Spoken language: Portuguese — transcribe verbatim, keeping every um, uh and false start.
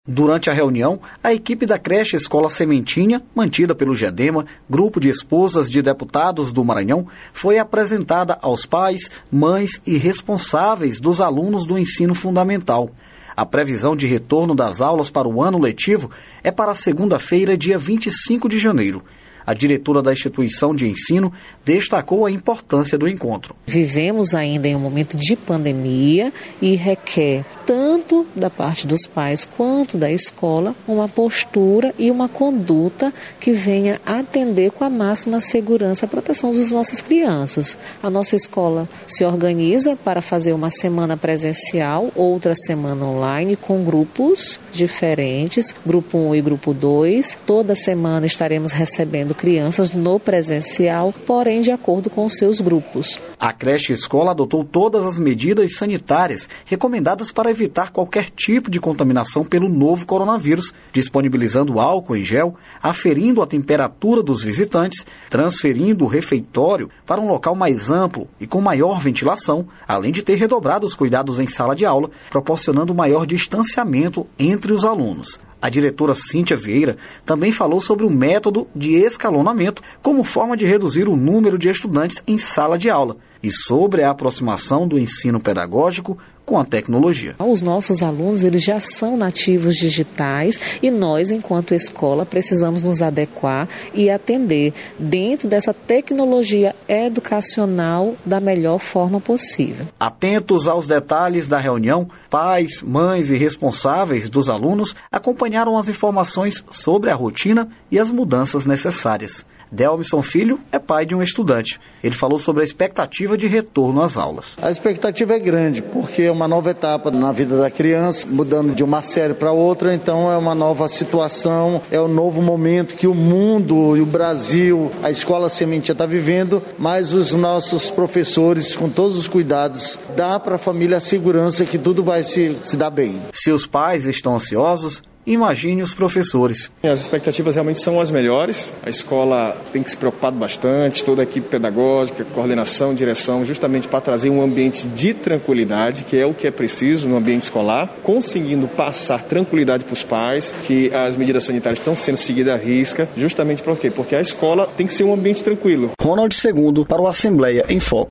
Durante a reunião, a equipe da creche Escola Sementinha, mantida pelo GEDEMA, Grupo de Esposas de Deputados do Maranhão, foi apresentada aos pais, mães e responsáveis dos alunos do ensino fundamental. A previsão de retorno das aulas para o ano letivo é para segunda-feira, dia vinte e cinco de janeiro. A diretora da instituição de ensino destacou a importância do encontro. Vivemos ainda em um momento de pandemia e requer tanto da parte dos pais quanto da escola uma postura e uma conduta que venha atender com a máxima segurança a proteção das nossas crianças. A nossa escola se organiza para fazer uma semana presencial, outra semana online, com grupos diferentes, grupo um e grupo dois. Toda semana estaremos recebendo crianças no presencial, porém de acordo com os seus grupos. A creche escola adotou todas as medidas sanitárias recomendadas para evitar qualquer tipo de contaminação pelo novo coronavírus, disponibilizando álcool em gel, aferindo a temperatura dos visitantes, transferindo o refeitório para um local mais amplo e com maior ventilação, além de ter redobrado os cuidados em sala de aula, proporcionando maior distanciamento entre os alunos. A diretora Cíntia Vieira também falou sobre o método de escalonamento como forma de reduzir o número de estudantes em sala de aula e sobre a aproximação do ensino pedagógico com a tecnologia. Os nossos alunos, eles já são nativos digitais e nós, enquanto escola, precisamos nos adequar e atender dentro dessa tecnologia educacional da melhor forma possível. Atentos aos detalhes da reunião, pais, mães e responsáveis dos alunos acompanharam as informações sobre a rotina e as mudanças necessárias. Delmisson Filho é pai de um estudante. Ele falou sobre a expectativa de retorno às aulas. A expectativa é grande, porque é uma nova etapa na vida da criança, mudando de uma série para outra, então é uma nova situação, é um novo momento que o mundo e o Brasil, a Escola Sementinha está vivendo, mas os nossos professores, com todos os cuidados, dá para a família a segurança que tudo vai se, se dar bem. Se os pais estão ansiosos, imagine os professores. As expectativas realmente são as melhores. A escola tem que se preocupar bastante, toda a equipe pedagógica, coordenação, direção, justamente para trazer um ambiente de tranquilidade, que é o que é preciso no ambiente escolar, conseguindo passar tranquilidade para os pais, que as medidas sanitárias estão sendo seguidas à risca, justamente por quê? Porque a escola tem que ser um ambiente tranquilo. Ronald Segundo para o Assembleia em Foco.